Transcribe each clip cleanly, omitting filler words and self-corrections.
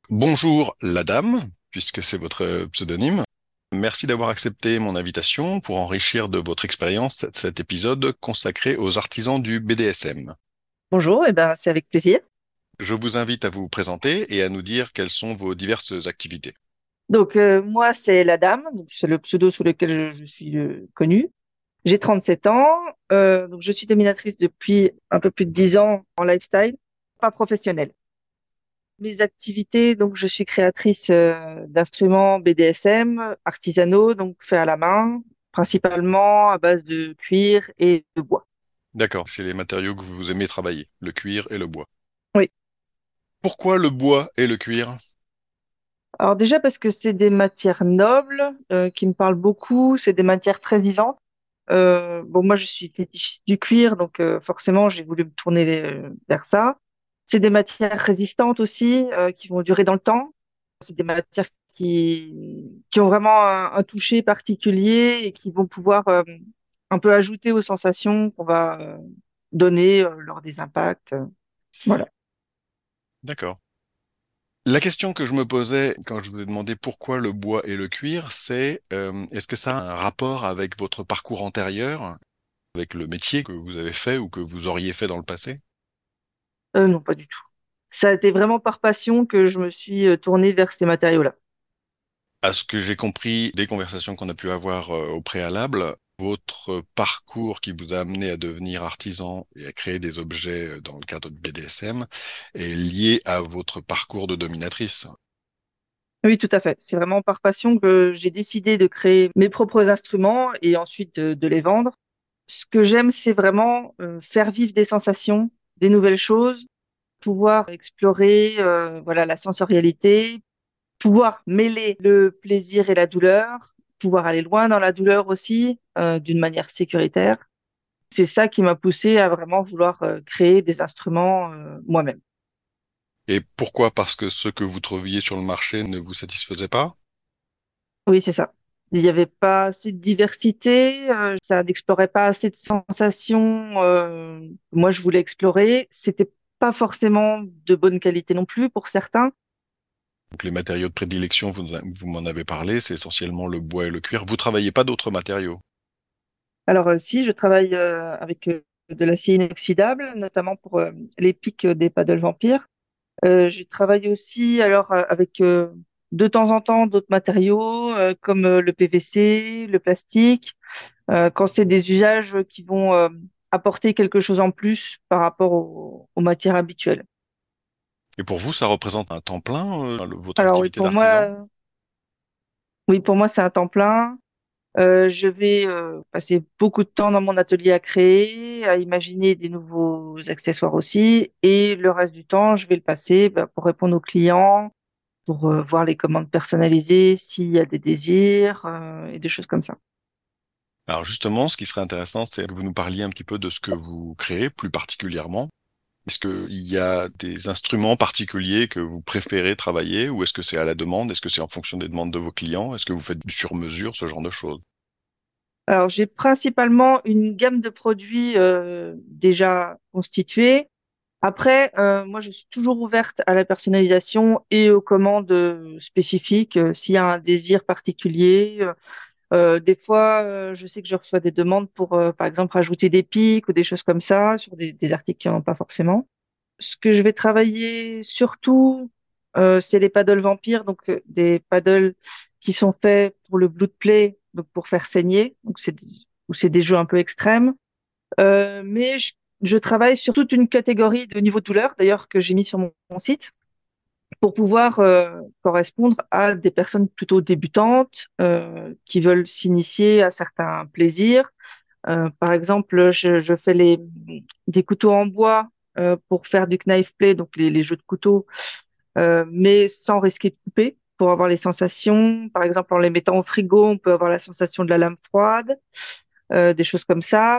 Bonjour la dame, puisque c'est votre pseudonyme. Merci d'avoir accepté mon invitation pour enrichir de votre expérience cet épisode consacré aux artisans du BDSM. Bonjour, c'est avec plaisir. Je vous invite à vous présenter et à nous dire quelles sont vos diverses activités. Moi, c'est la dame, donc c'est le pseudo sous lequel je suis connue. J'ai 37 ans, donc je suis dominatrice depuis un peu plus de 10 ans en lifestyle, pas professionnel. Mes activités, donc je suis créatrice d'instruments BDSM, artisanaux, donc faits à la main, principalement à base de cuir et de bois. D'accord, c'est les matériaux que vous aimez travailler, le cuir et le bois. Oui. Pourquoi le bois et le cuir? Alors déjà parce que c'est des matières nobles qui me parlent beaucoup, c'est des matières très vivantes. Bon, moi, je suis fétichiste du cuir, donc forcément, j'ai voulu me tourner vers ça. C'est des matières résistantes aussi, qui vont durer dans le temps. C'est des matières qui ont vraiment un toucher particulier et qui vont pouvoir un peu ajouter aux sensations qu'on va donner lors des impacts. Voilà. D'accord. La question que je me posais quand je vous ai demandé pourquoi le bois et le cuir, c'est est-ce que ça a un rapport avec votre parcours antérieur, avec le métier que vous avez fait ou que vous auriez fait dans le passé? Non, pas du tout. Ça a été vraiment par passion que je me suis tournée vers ces matériaux-là. À ce que j'ai compris des conversations qu'on a pu avoir au préalable, votre parcours qui vous a amené à devenir artisan et à créer des objets dans le cadre de BDSM est lié à votre parcours de dominatrice. Oui, tout à fait. C'est vraiment par passion que j'ai décidé de créer mes propres instruments et ensuite de les vendre. Ce que j'aime, c'est vraiment faire vivre des sensations, des nouvelles choses, pouvoir explorer voilà, la sensorialité, pouvoir mêler le plaisir et la douleur, pouvoir aller loin dans la douleur aussi, d'une manière sécuritaire. C'est ça qui m'a poussé à vraiment vouloir créer des instruments moi-même. Et pourquoi? Parce que ce que vous trouviez sur le marché ne vous satisfaisait pas? Oui, c'est ça. Il n'y avait pas assez de diversité, ça n'explorait pas assez de sensations. Moi, je voulais explorer. C'était pas forcément de bonne qualité non plus pour certains. Donc les matériaux de prédilection, vous m'en avez parlé, c'est essentiellement le bois et le cuir. Vous travaillez pas d'autres matériaux? Alors, si, je travaille avec de l'acier inoxydable, notamment pour les pics des paddles vampires. J'ai travaillé aussi alors avec de temps en temps d'autres matériaux comme le PVC, le plastique. Quand c'est des usages qui vont apporter quelque chose en plus par rapport aux matières habituelles. Et pour vous, ça représente un temps plein, votre Alors oui, activité pour d'artisan? moi, c'est un temps plein. Je vais passer beaucoup de temps dans mon atelier à créer, à imaginer des nouveaux accessoires aussi, et le reste du temps, je vais le passer pour répondre aux clients, pour voir les commandes personnalisées, s'il y a des désirs et des choses comme ça. Alors justement, ce qui serait intéressant, c'est que vous nous parliez un petit peu de ce que vous créez plus particulièrement. Est-ce qu'il y a des instruments particuliers que vous préférez travailler ou est-ce que c'est à la demande? Est-ce que c'est en fonction des demandes de vos clients? Est-ce que vous faites du sur-mesure, ce genre de choses? Alors, j'ai principalement une gamme de produits déjà constituée. Après, moi, je suis toujours ouverte à la personnalisation et aux commandes spécifiques. S'il y a un désir particulier, des fois, je sais que je reçois des demandes pour, par exemple, rajouter des pics ou des choses comme ça sur des articles qui n'en ont pas forcément. Ce que je vais travailler surtout, c'est les paddles vampires, donc des paddles qui sont faits pour le blood play, donc pour faire saigner. Donc ou c'est des jeux un peu extrêmes. Mais je travaille sur toute une catégorie de niveau de douleur, d'ailleurs, que j'ai mis sur mon site, pour pouvoir correspondre à des personnes plutôt débutantes qui veulent s'initier à certains plaisirs. Par exemple, je fais des couteaux en bois pour faire du knife play, donc les jeux de couteaux, mais sans risquer de couper, pour avoir les sensations. Par exemple, en les mettant au frigo, on peut avoir la sensation de la lame froide, des choses comme ça.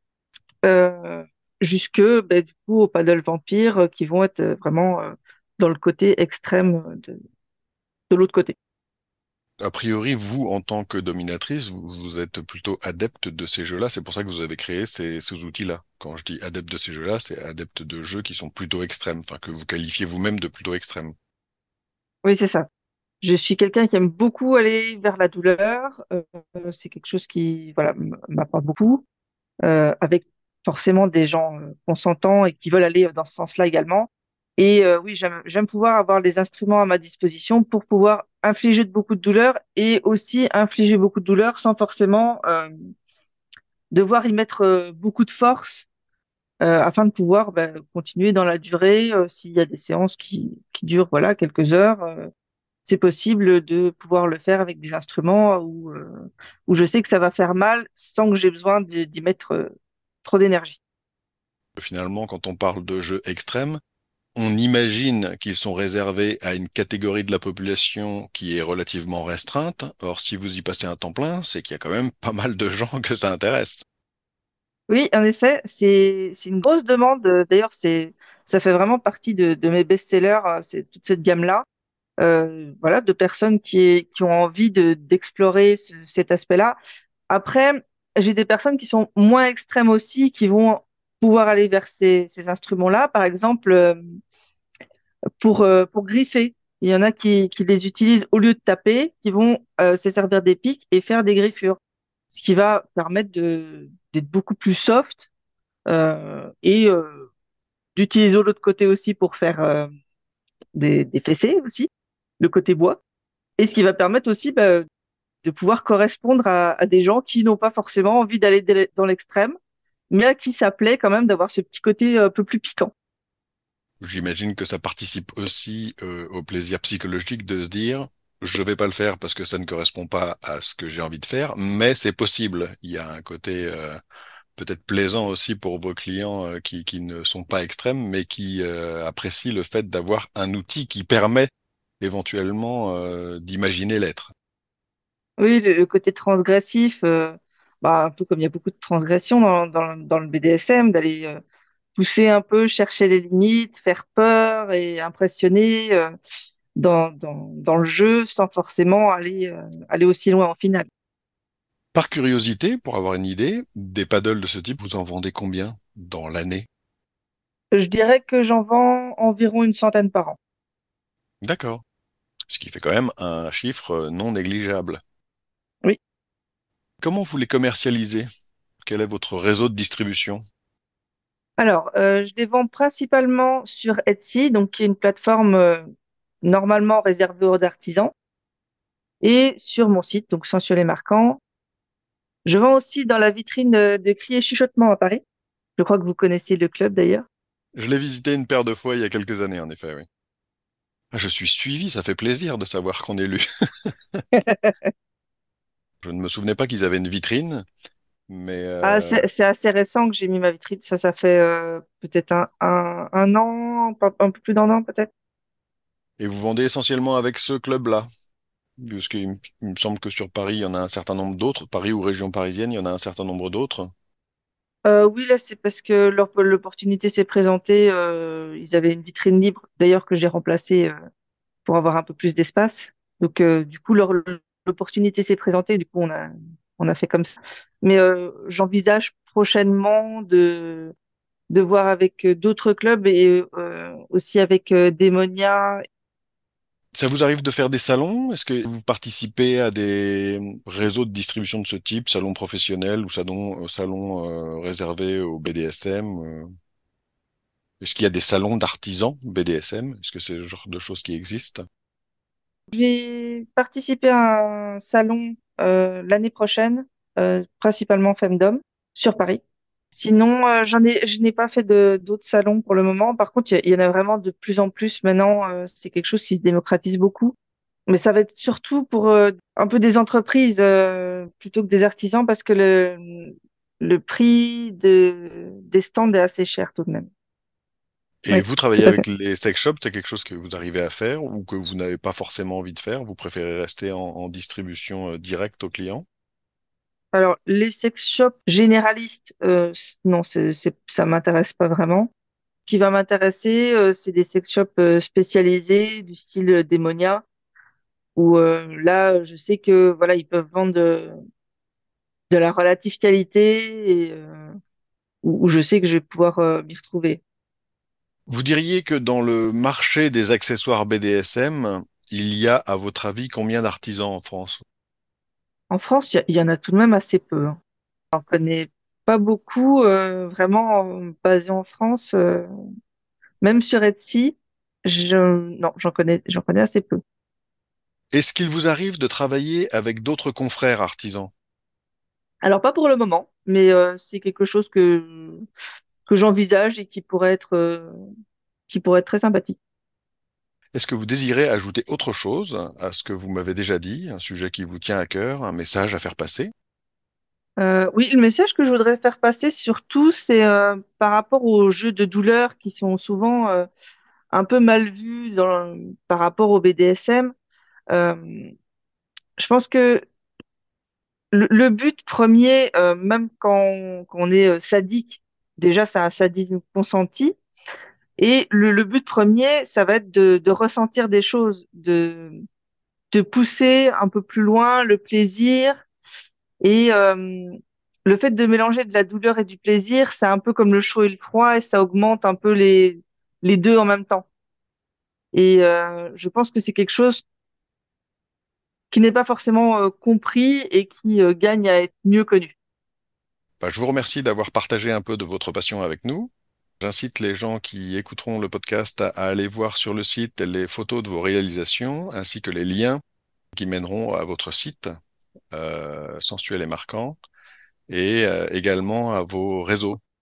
euh, Jusque du coup aux paddle vampires qui vont être vraiment dans le côté extrême de l'autre côté. A priori, vous, en tant que dominatrice, vous êtes plutôt adepte de ces jeux-là. C'est pour ça que vous avez créé ces outils-là. Quand je dis adepte de ces jeux-là, c'est adepte de jeux qui sont plutôt extrêmes, enfin que vous qualifiez vous-même de plutôt extrêmes. Oui, c'est ça. Je suis quelqu'un qui aime beaucoup aller vers la douleur. C'est quelque chose qui, voilà, m'apporte beaucoup, avec forcément des gens consentants et qui veulent aller dans ce sens-là également. Et oui, j'aime pouvoir avoir les instruments à ma disposition pour pouvoir infliger beaucoup de douleur et aussi infliger beaucoup de douleur sans forcément devoir y mettre beaucoup de force afin de pouvoir continuer dans la durée. S'il y a des séances qui durent voilà quelques heures, c'est possible de pouvoir le faire avec des instruments où je sais que ça va faire mal sans que j'ai besoin d'y mettre trop d'énergie. Finalement, quand on parle de jeux extrêmes, on imagine qu'ils sont réservés à une catégorie de la population qui est relativement restreinte. Or, si vous y passez un temps plein, c'est qu'il y a quand même pas mal de gens que ça intéresse. Oui, en effet, c'est une grosse demande. D'ailleurs, ça fait vraiment partie de mes best-sellers, c'est toute cette gamme-là. Voilà, de personnes qui ont envie d'explorer cet aspect-là. Après, j'ai des personnes qui sont moins extrêmes aussi, qui vont pouvoir aller vers ces instruments-là. Par exemple, pour griffer, il y en a qui les utilisent au lieu de taper, qui vont se servir des pics et faire des griffures, ce qui va permettre d'être beaucoup plus soft et d'utiliser l'autre côté aussi pour faire des fessées aussi, le côté bois, et ce qui va permettre aussi de pouvoir correspondre à des gens qui n'ont pas forcément envie d'aller dans l'extrême, mais à qui ça plaît quand même d'avoir ce petit côté un peu plus piquant. J'imagine que ça participe aussi au plaisir psychologique de se dire, je vais pas le faire parce que ça ne correspond pas à ce que j'ai envie de faire, mais c'est possible. Il y a un côté peut-être plaisant aussi pour vos clients qui ne sont pas extrêmes, mais qui apprécient le fait d'avoir un outil qui permet éventuellement d'imaginer l'être. Oui, le côté transgressif, un peu comme il y a beaucoup de transgressions dans le BDSM, d'aller pousser un peu, chercher les limites, faire peur et impressionner dans le jeu sans forcément aller aussi loin en finale. Par curiosité, pour avoir une idée, des paddles de ce type, vous en vendez combien dans l'année? Je dirais que j'en vends environ une centaine par an. D'accord. Ce qui fait quand même un chiffre non négligeable. Oui. Comment vous les commercialisez? Quel est votre réseau de distribution? Alors, je les vends principalement sur Etsy, donc qui est une plateforme normalement réservée aux artisans, et sur mon site, donc sans sur les marquants. Je vends aussi dans la vitrine de Cris et Chuchotements à Paris. Je crois que vous connaissez le club d'ailleurs. Je l'ai visité une paire de fois il y a quelques années, en effet, oui. Ah, je suis suivi, ça fait plaisir de savoir qu'on est lu. Je ne me souvenais pas qu'ils avaient une vitrine, mais Ah, c'est assez récent que j'ai mis ma vitrine. Ça fait peut-être un an, un peu plus d'un an peut-être. et vous vendez essentiellement avec ce club-là. Parce il me semble que sur Paris, il y en a un certain nombre d'autres. Paris ou région parisienne, il y en a un certain nombre d'autres. Oui, là, c'est parce que l'opportunité s'est présentée. Ils avaient une vitrine libre, d'ailleurs, que j'ai remplacée pour avoir un peu plus d'espace. Donc, du coup, l'opportunité s'est présentée. Du coup, on a fait comme ça. Mais j'envisage prochainement de voir avec d'autres clubs et aussi avec Demonia. Ça vous arrive de faire des salons? Est-ce que vous participez à des réseaux de distribution de ce type, salons professionnels ou salons réservés au BDSM? Est-ce qu'il y a des salons d'artisans BDSM? Est-ce que c'est le genre de choses qui existent? J'ai participé à un salon l'année prochaine, principalement Femdom, sur Paris. Sinon, je n'ai pas fait d'autres salons pour le moment. Par contre, il y en a vraiment de plus en plus maintenant. C'est quelque chose qui se démocratise beaucoup. Mais ça va être surtout pour un peu des entreprises plutôt que des artisans parce que le prix des stands est assez cher tout de même. Et Oui, vous tout travaillez à fait. avec les sex shops, c'est quelque chose que vous arrivez à faire ou que vous n'avez pas forcément envie de faire? Vous préférez rester en distribution directe aux clients? Alors, les sex shops généralistes, non, ça m'intéresse pas vraiment. Ce qui va m'intéresser, c'est des sex shops spécialisés du style Demonia, où là, je sais que voilà, ils peuvent vendre de la relative qualité et où je sais que je vais pouvoir m'y retrouver. Vous diriez que dans le marché des accessoires BDSM, il y a, à votre avis, combien d'artisans en France? En France, il y en a tout de même assez peu, hein. J'en connais pas beaucoup, vraiment basés en France. Même sur Etsy, non, j'en connais assez peu. Est-ce qu'il vous arrive de travailler avec d'autres confrères artisans? Alors pas pour le moment, mais c'est quelque chose que j'envisage et qui pourrait être très sympathique. Est-ce que vous désirez ajouter autre chose à ce que vous m'avez déjà dit, un sujet qui vous tient à cœur, un message à faire passer? Oui, le message que je voudrais faire passer surtout, c'est par rapport aux jeux de douleur qui sont souvent un peu mal vus par rapport au BDSM. Euh, je pense que le but premier, même quand on est sadique, déjà c'est un sadisme consenti, et le but premier, ça va être de ressentir des choses, de pousser un peu plus loin le plaisir. Et le fait de mélanger de la douleur et du plaisir, c'est un peu comme le chaud et le froid, et ça augmente un peu les deux en même temps. Et je pense que c'est quelque chose qui n'est pas forcément compris et qui gagne à être mieux connu. Bah, je vous remercie d'avoir partagé un peu de votre passion avec nous. J'incite les gens qui écouteront le podcast à aller voir sur le site les photos de vos réalisations ainsi que les liens qui mèneront à votre site sensuel et marquant et également à vos réseaux.